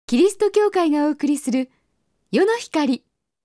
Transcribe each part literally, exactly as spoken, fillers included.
キリスト教会がお送りする世の光。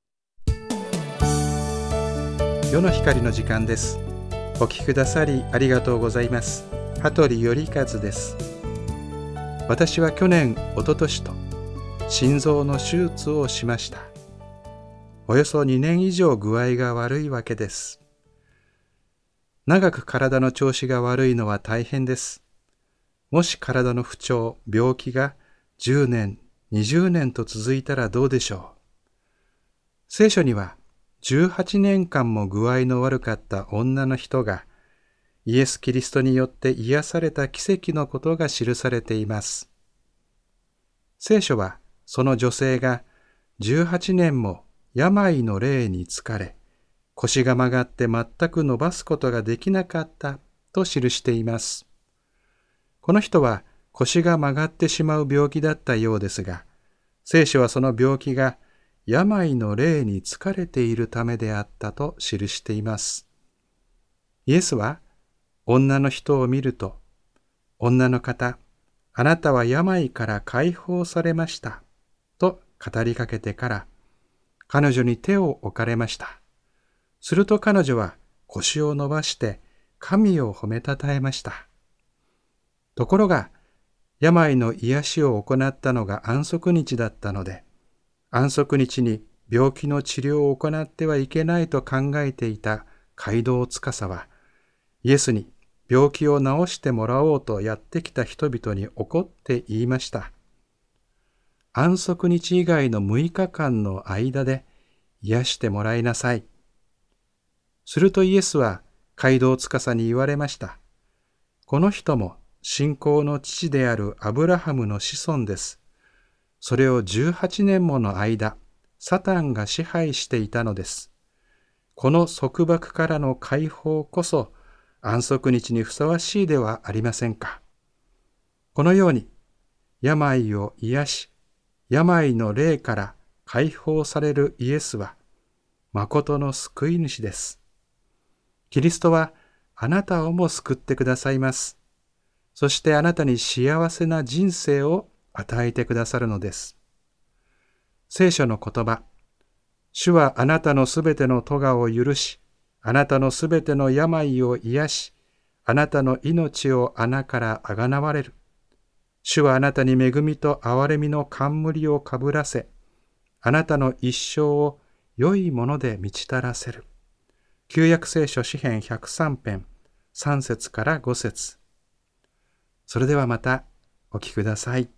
世の光の時間です。お聞きくださりありがとうございます。羽鳥頼和です。私は去年、一昨年と心臓の手術をしました。およそにねん以上具合が悪いわけです。長く体の調子が悪いのは大変です。もし体の不調、病気がじゅうねん、にじゅうねんと続いたらどうでしょう。聖書にはじゅうはちねんかんも具合の悪かった女の人がイエス・キリストによって癒された奇跡のことが記されています。聖書はその女性がじゅうはちねんも病の霊に疲れ、腰が曲がって全く伸ばすことができなかったと記しています。この人は腰が曲がってしまう病気だったようですが、聖書はその病気が病の霊に疲れているためであったと記しています。イエスは女の人を見ると、女の方、あなたは病から解放されましたと語りかけてから、彼女に手を置かれました。すると彼女は腰を伸ばして神を褒めたたえました。ところが、病の癒しを行ったのが安息日だったので、安息日に病気の治療を行ってはいけないと考えていた街道司は、イエスに病気を治してもらおうとやってきた人々に怒って言いました。安息日以外のむいかかんの間で癒してもらいなさい。するとイエスは街道司に言われました。この人も信仰の父であるアブラハムの子孫です。それをじゅうはちねんもの間、サタンが支配していたのです。この束縛からの解放こそ安息日にふさわしいではありませんか。このように、病を癒し、病の霊から解放されるイエスは、誠の救い主です。キリストはあなたをも救ってくださいます。そしてあなたに幸せな人生を与えてくださるのです。聖書の言葉、主はあなたのすべての咎を許し、あなたのすべての病を癒し、あなたの命を穴からあがなわれる。主はあなたに恵みと憐れみの冠をかぶらせ、あなたの一生を良いもので満ち足らせる。旧約聖書詩編ひゃくさん編、さん節からご節。それではまたお聞きください。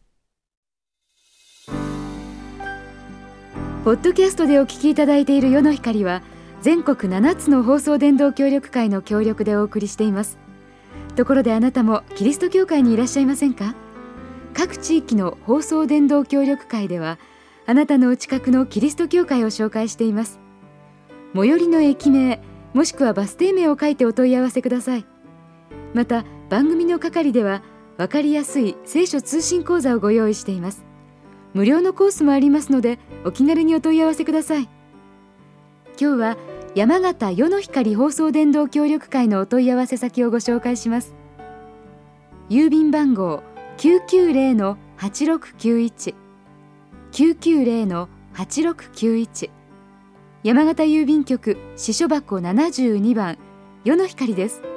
ポッドキャストでお聞きいただいている世の光は、全国ななつの放送伝道協力会の協力でお送りしています。ところであなたもキリスト教会にいらっしゃいませんか？各地域の放送伝道協力会では、あなたのお近くのキリスト教会を紹介しています。最寄りの駅名、もしくはバス停名を書いてお問い合わせください。また、番組の係では、わかりやすい聖書通信講座をご用意しています。無料のコースもありますので、お気軽にお問い合わせください。今日は山形世の光放送伝道協力会のお問い合わせ先をご紹介します。郵便番号 きゅうきゅうゼロのはちろくきゅういち きゅうきゅうゼロのはちろくきゅういち、山形郵便局支所箱ななじゅうにばん世の光です。